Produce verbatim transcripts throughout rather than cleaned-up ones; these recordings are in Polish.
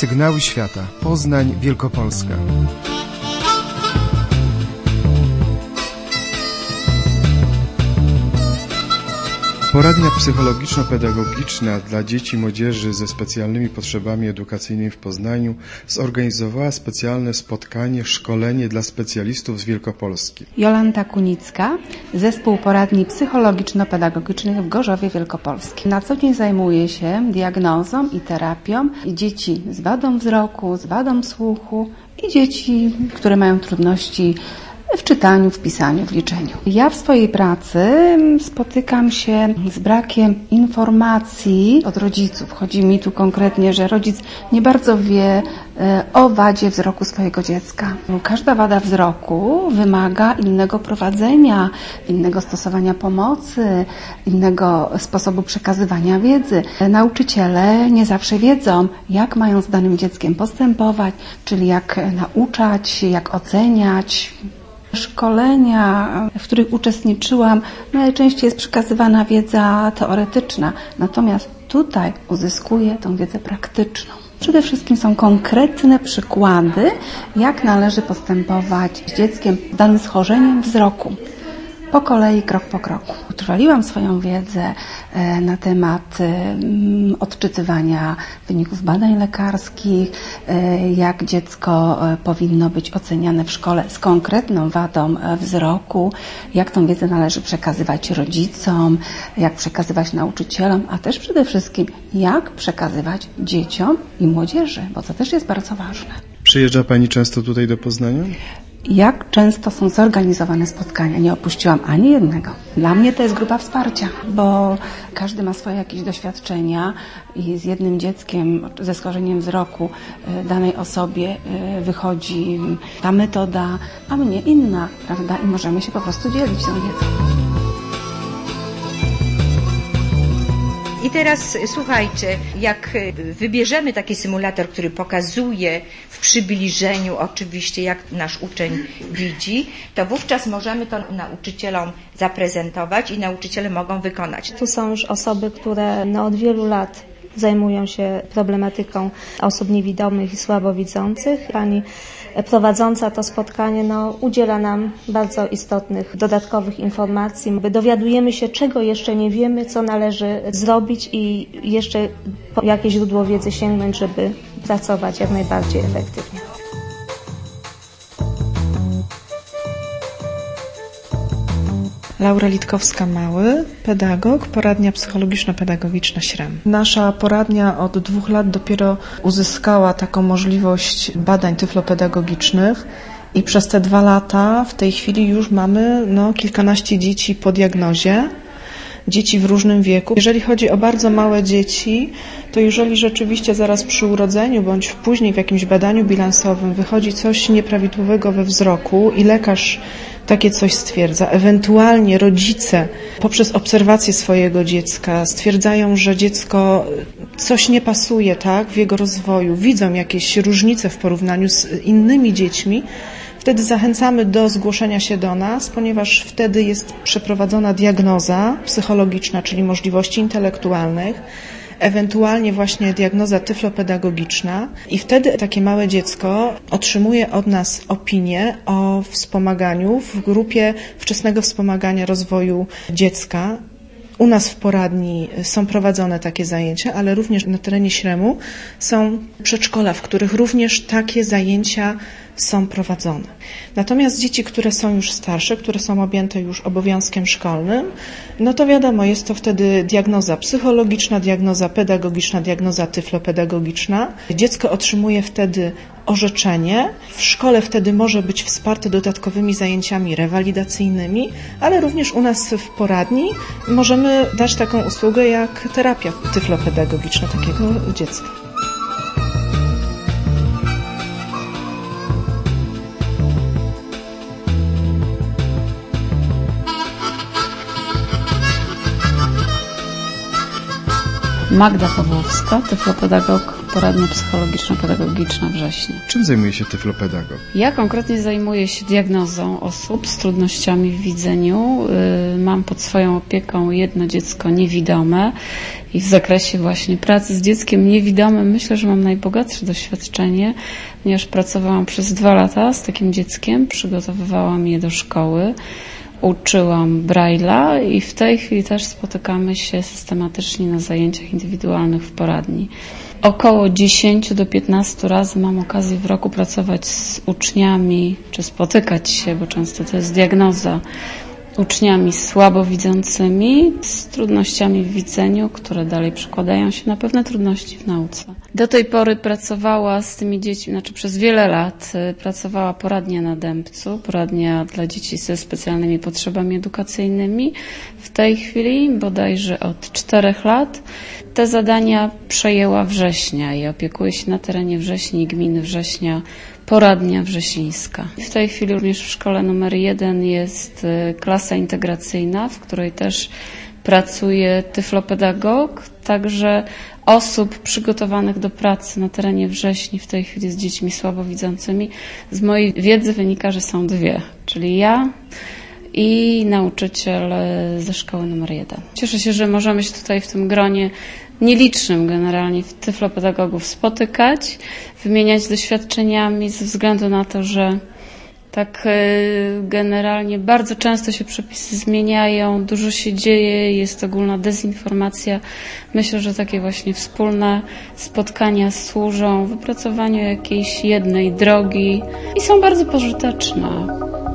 Sygnały Świata. Poznań, Wielkopolska. Poradnia psychologiczno-pedagogiczna dla dzieci i młodzieży ze specjalnymi potrzebami edukacyjnymi w Poznaniu zorganizowała specjalne spotkanie, szkolenie dla specjalistów z Wielkopolski. Jolanta Kunicka, Zespół Poradni Psychologiczno-Pedagogicznych w Gorzowie Wielkopolskim. Na co dzień zajmuję się diagnozą i terapią dzieci z wadą wzroku, z wadą słuchu i dzieci, które mają trudności w czytaniu, w pisaniu, w liczeniu. Ja w swojej pracy spotykam się z brakiem informacji od rodziców. Chodzi mi tu konkretnie, że rodzic nie bardzo wie o wadzie wzroku swojego dziecka. Każda wada wzroku wymaga innego prowadzenia, innego stosowania pomocy, innego sposobu przekazywania wiedzy. Nauczyciele nie zawsze wiedzą, jak mają z danym dzieckiem postępować, czyli jak nauczać, jak oceniać. Szkolenia, w których uczestniczyłam, najczęściej jest przekazywana wiedza teoretyczna, natomiast tutaj uzyskuję tą wiedzę praktyczną. Przede wszystkim są konkretne przykłady, jak należy postępować z dzieckiem z danym schorzeniem wzroku. Po kolei, krok po kroku. Utrwaliłam swoją wiedzę na temat odczytywania wyników badań lekarskich, jak dziecko powinno być oceniane w szkole z konkretną wadą wzroku, jak tą wiedzę należy przekazywać rodzicom, jak przekazywać nauczycielom, a też przede wszystkim jak przekazywać dzieciom i młodzieży, bo to też jest bardzo ważne. Przyjeżdża Pani często tutaj do Poznania? Jak często są zorganizowane spotkania? Nie opuściłam ani jednego. Dla mnie to jest grupa wsparcia, bo każdy ma swoje jakieś doświadczenia i z jednym dzieckiem ze schorzeniem wzroku danej osobie wychodzi ta metoda, a mnie inna, prawda? I możemy się po prostu dzielić tą wiedzą. I teraz słuchajcie, jak wybierzemy taki symulator, który pokazuje w przybliżeniu oczywiście, jak nasz uczeń widzi, to wówczas możemy to nauczycielom zaprezentować i nauczyciele mogą wykonać. Tu są już osoby, które no, od wielu lat zajmują się problematyką osób niewidomych i słabowidzących. Pani prowadząca to spotkanie no, udziela nam bardzo istotnych, dodatkowych informacji. Dowiadujemy się, czego jeszcze nie wiemy, co należy zrobić i jeszcze po jakie źródło wiedzy sięgnąć, żeby pracować jak najbardziej efektywnie. Laura Litkowska-Mały, pedagog, poradnia psychologiczno-pedagogiczna Śrem. Nasza poradnia od dwóch lat dopiero uzyskała taką możliwość badań tyflopedagogicznych i przez te dwa lata w tej chwili już mamy no, kilkanaście dzieci po diagnozie. Dzieci w różnym wieku. Jeżeli chodzi o bardzo małe dzieci, to jeżeli rzeczywiście zaraz przy urodzeniu bądź później w jakimś badaniu bilansowym wychodzi coś nieprawidłowego we wzroku i lekarz takie coś stwierdza, ewentualnie rodzice poprzez obserwację swojego dziecka stwierdzają, że dziecko coś nie pasuje tak, w jego rozwoju, widzą jakieś różnice w porównaniu z innymi dziećmi, wtedy zachęcamy do zgłoszenia się do nas, ponieważ wtedy jest przeprowadzona diagnoza psychologiczna, czyli możliwości intelektualnych, ewentualnie właśnie diagnoza tyflopedagogiczna i wtedy takie małe dziecko otrzymuje od nas opinię o wspomaganiu w grupie wczesnego wspomagania rozwoju dziecka. U nas w poradni są prowadzone takie zajęcia, ale również na terenie Śremu są przedszkola, w których również takie zajęcia są prowadzone. Natomiast dzieci, które są już starsze, które są objęte już obowiązkiem szkolnym, no to wiadomo, jest to wtedy diagnoza psychologiczna, diagnoza pedagogiczna, diagnoza tyflopedagogiczna. Dziecko otrzymuje wtedy orzeczenie. W szkole wtedy może być wsparte dodatkowymi zajęciami rewalidacyjnymi, ale również u nas w poradni możemy dać taką usługę jak terapia tyflopedagogiczna takiego dziecka. Magda Pawłowska, tyflopedagog Poradnia Psychologiczno-Pedagogiczna Wrześnie. Czym zajmuje się tyflopedagog? Ja konkretnie zajmuję się diagnozą osób z trudnościami w widzeniu. Mam pod swoją opieką jedno dziecko niewidome i w zakresie właśnie pracy z dzieckiem niewidomym myślę, że mam najbogatsze doświadczenie, ponieważ pracowałam przez dwa lata z takim dzieckiem, przygotowywałam je do szkoły. Uczyłam Braille'a i w tej chwili też spotykamy się systematycznie na zajęciach indywidualnych w poradni. Około dziesięć do piętnastu razy mam okazję w roku pracować z uczniami, czy spotykać się, bo często to jest diagnoza, uczniami słabowidzącymi z trudnościami w widzeniu, które dalej przekładają się na pewne trudności w nauce. Do tej pory pracowała z tymi dziećmi, znaczy przez wiele lat pracowała poradnia na Dębcu, poradnia dla dzieci ze specjalnymi potrzebami edukacyjnymi. W tej chwili, bodajże od czterech lat, te zadania przejęła Września i opiekuje się na terenie Wrześni i gminy Września Poradnia Wrzesińska. W tej chwili również w szkole numer jeden jest klasa integracyjna, w której też pracuje tyflopedagog, także osób przygotowanych do pracy na terenie Wrześni w tej chwili z dziećmi słabowidzącymi. Z mojej wiedzy wynika, że są dwie, czyli ja i nauczyciel ze szkoły numer jeden. Cieszę się, że możemy się tutaj w tym gronie nielicznym generalnie tyflopedagogów spotykać, wymieniać doświadczeniami ze względu na to, że tak generalnie bardzo często się przepisy zmieniają, dużo się dzieje, jest ogólna dezinformacja. Myślę, że takie właśnie wspólne spotkania służą wypracowaniu jakiejś jednej drogi i są bardzo pożyteczne.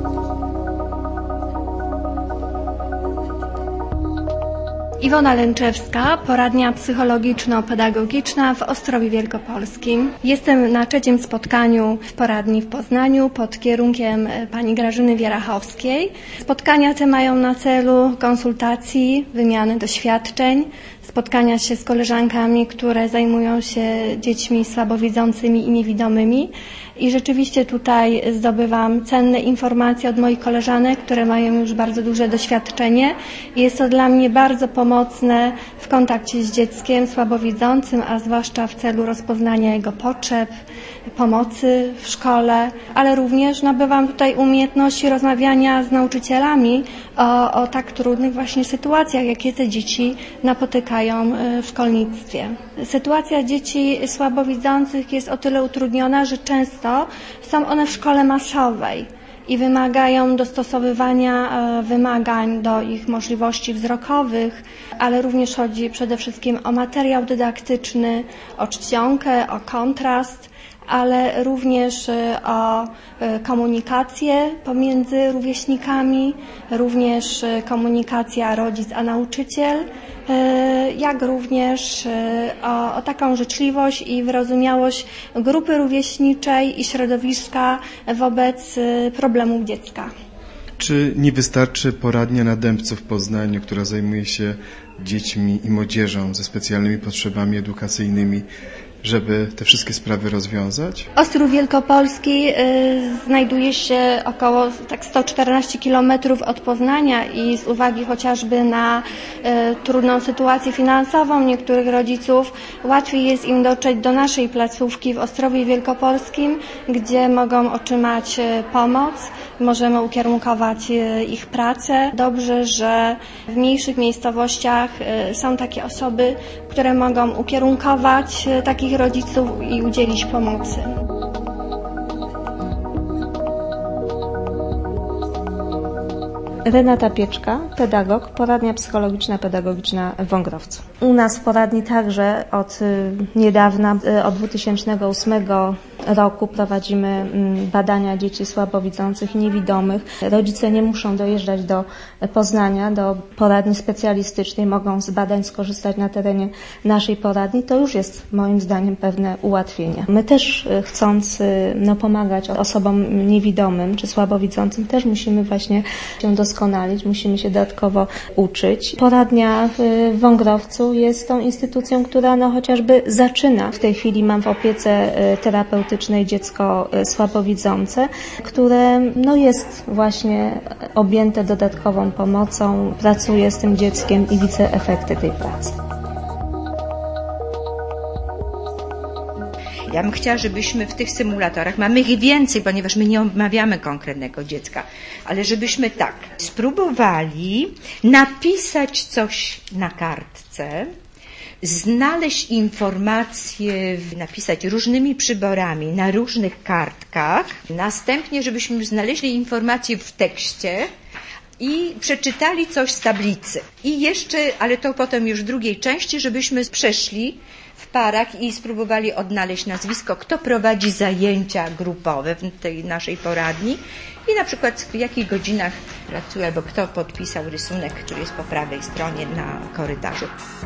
Iwona Lęczewska, poradnia psychologiczno-pedagogiczna w Ostrowie Wielkopolskim. Jestem na trzecim spotkaniu w poradni w Poznaniu pod kierunkiem pani Grażyny Wierachowskiej. Spotkania te mają na celu konsultacji, wymiany doświadczeń, spotkania się z koleżankami, które zajmują się dziećmi słabowidzącymi i niewidomymi. I rzeczywiście tutaj zdobywam cenne informacje od moich koleżanek, które mają już bardzo duże doświadczenie. Jest to dla mnie bardzo pomocne w kontakcie z dzieckiem słabowidzącym, a zwłaszcza w celu rozpoznania jego potrzeb, pomocy w szkole, ale również nabywam tutaj umiejętności rozmawiania z nauczycielami o, o tak trudnych właśnie sytuacjach, jakie te dzieci napotykają w szkolnictwie. Sytuacja dzieci słabowidzących jest o tyle utrudniona, że często są one w szkole masowej i wymagają dostosowywania wymagań do ich możliwości wzrokowych, ale również chodzi przede wszystkim o materiał dydaktyczny, o czcionkę, o kontrast, ale również o komunikację pomiędzy rówieśnikami, również komunikacja rodzic a nauczyciel, jak również o, o taką życzliwość i wyrozumiałość grupy rówieśniczej i środowiska wobec problemów dziecka. Czy nie wystarczy poradnia na Dębcu w Poznaniu, która zajmuje się dziećmi i młodzieżą ze specjalnymi potrzebami edukacyjnymi, żeby te wszystkie sprawy rozwiązać? Ostrów Wielkopolski y, znajduje się około tak sto czternaście kilometrów od Poznania i z uwagi chociażby na y, trudną sytuację finansową niektórych rodziców łatwiej jest im dotrzeć do naszej placówki w Ostrowie Wielkopolskim, gdzie mogą otrzymać y, pomoc, możemy ukierunkować y, ich pracę. Dobrze, że w mniejszych miejscowościach y, są takie osoby, które mogą ukierunkować y, takich rodziców i udzielić pomocy. Renata Pieczka, pedagog, poradnia psychologiczna pedagogiczna w Wągrowcu. U nas w poradni także od niedawna, od dwa tysiące ósmego roku prowadzimy badania dzieci słabowidzących i niewidomych. Rodzice nie muszą dojeżdżać do Poznania, do poradni specjalistycznej, mogą z badań skorzystać na terenie naszej poradni. To już jest moim zdaniem pewne ułatwienie. My też chcąc no, pomagać osobom niewidomym czy słabowidzącym, też musimy właśnie się doskonalić, musimy się dodatkowo uczyć. Poradnia w Wągrowcu jest tą instytucją, która no, chociażby zaczyna. W tej chwili mam w opiece terapeutycznej dziecko słabowidzące, które no, jest właśnie objęte dodatkową pomocą. Pracuję z tym dzieckiem i widzę efekty tej pracy. Ja bym chciała, żebyśmy w tych symulatorach, mamy ich więcej, ponieważ my nie omawiamy konkretnego dziecka, ale żebyśmy tak spróbowali napisać coś na kartce, znaleźć informacje, napisać różnymi przyborami na różnych kartkach, następnie żebyśmy znaleźli informacje w tekście i przeczytali coś z tablicy. I jeszcze, ale to potem już w drugiej części, żebyśmy przeszli w parach i spróbowali odnaleźć nazwisko, kto prowadzi zajęcia grupowe w tej naszej poradni i na przykład w jakich godzinach pracuje, albo kto podpisał rysunek, który jest po prawej stronie na korytarzu.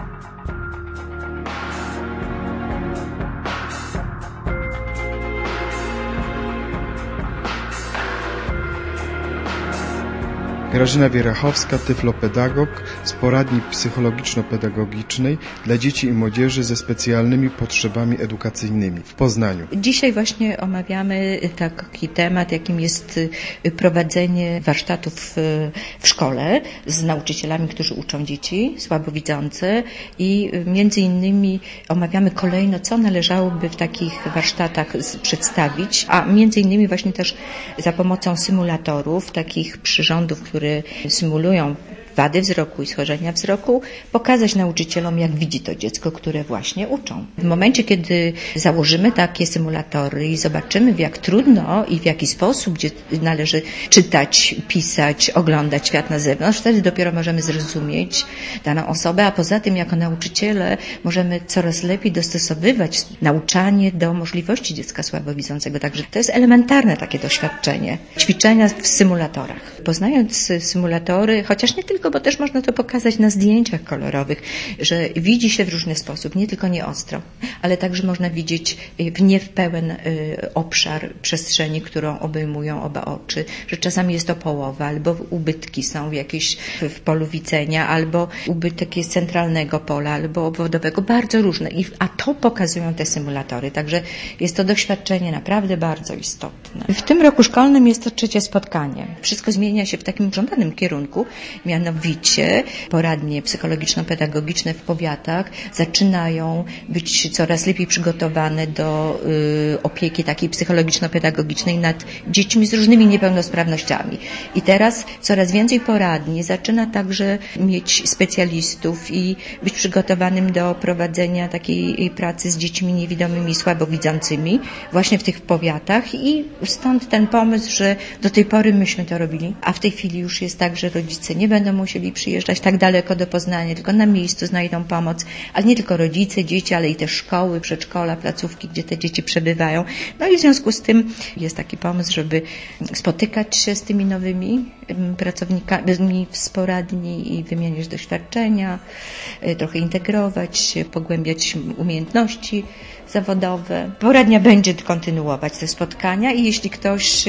Grażyna Wierachowska, tyflopedagog z poradni psychologiczno-pedagogicznej dla dzieci i młodzieży ze specjalnymi potrzebami edukacyjnymi w Poznaniu. Dzisiaj właśnie omawiamy taki temat, jakim jest prowadzenie warsztatów w szkole z nauczycielami, którzy uczą dzieci słabowidzące i między innymi omawiamy kolejno, co należałoby w takich warsztatach przedstawić, a między innymi właśnie też za pomocą symulatorów, takich przyrządów, które które symulują wady wzroku i schorzenia wzroku, pokazać nauczycielom, jak widzi to dziecko, które właśnie uczą. W momencie, kiedy założymy takie symulatory i zobaczymy, w jak trudno i w jaki sposób należy czytać, pisać, oglądać świat na zewnątrz, wtedy dopiero możemy zrozumieć daną osobę, a poza tym jako nauczyciele możemy coraz lepiej dostosowywać nauczanie do możliwości dziecka słabowidzącego. Także to jest elementarne takie doświadczenie. Ćwiczenia w symulatorach. Poznając symulatory, chociaż nie tylko, bo też można to pokazać na zdjęciach kolorowych, że widzi się w różny sposób, nie tylko nieostro, ale także można widzieć w nie w pełen obszar przestrzeni, którą obejmują oba oczy, że czasami jest to połowa, albo ubytki są jakieś w polu widzenia, albo ubytek jest centralnego pola, albo obwodowego, bardzo różne. I, a to pokazują te symulatory, także jest to doświadczenie naprawdę bardzo istotne. W tym roku szkolnym jest to trzecie spotkanie. Wszystko zmienia się w takim żądanym kierunku, mianowicie poradnie psychologiczno-pedagogiczne w powiatach zaczynają być coraz lepiej przygotowane do y, opieki takiej psychologiczno-pedagogicznej nad dziećmi z różnymi niepełnosprawnościami. I teraz coraz więcej poradni zaczyna także mieć specjalistów i być przygotowanym do prowadzenia takiej pracy z dziećmi niewidomymi i słabowidzącymi właśnie w tych powiatach i stąd ten pomysł, że do tej pory myśmy to robili, a w tej chwili już jest tak, że rodzice nie będą musieli przyjeżdżać tak daleko do Poznania, tylko na miejscu znajdą pomoc, ale nie tylko rodzice, dzieci, ale i też szkoły, przedszkola, placówki, gdzie te dzieci przebywają. No i w związku z tym jest taki pomysł, żeby spotykać się z tymi nowymi pracownikami z poradni i wymieniać doświadczenia, trochę integrować się, pogłębiać umiejętności zawodowe. Poradnia będzie kontynuować te spotkania i jeśli ktoś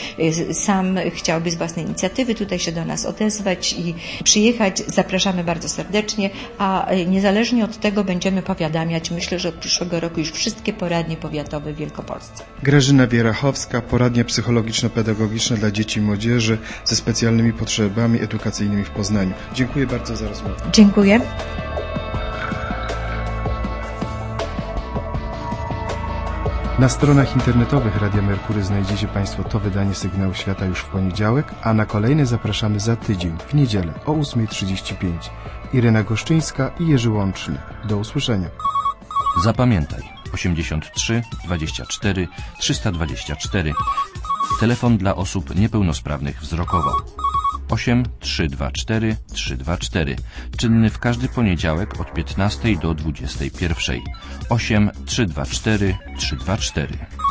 sam chciałby z własnej inicjatywy tutaj się do nas odezwać i przyjechać, zapraszamy bardzo serdecznie, a niezależnie od tego będziemy powiadamiać, myślę, że od przyszłego roku już wszystkie poradnie powiatowe w Wielkopolsce. Grażyna Wierachowska, poradnia psychologiczno-pedagogiczna dla dzieci i młodzieży ze specjalnymi potrzebami edukacyjnymi w Poznaniu. Dziękuję bardzo za rozmowę. Dziękuję. Na stronach internetowych Radia Merkury znajdziecie Państwo to wydanie Sygnału Świata już w poniedziałek, a na kolejne zapraszamy za tydzień, w niedzielę o ósma trzydzieści pięć. Irena Goszczyńska i Jerzy Łączny. Do usłyszenia. Zapamiętaj osiemdziesiąt trzy dwadzieścia cztery trzysta dwadzieścia cztery. Telefon dla osób niepełnosprawnych wzrokowo. osiem trzy dwa cztery trzy dwa cztery. Czynny w każdy poniedziałek od piętnastej do dwudziestej pierwszej. osiem trzy dwa cztery trzy dwa cztery.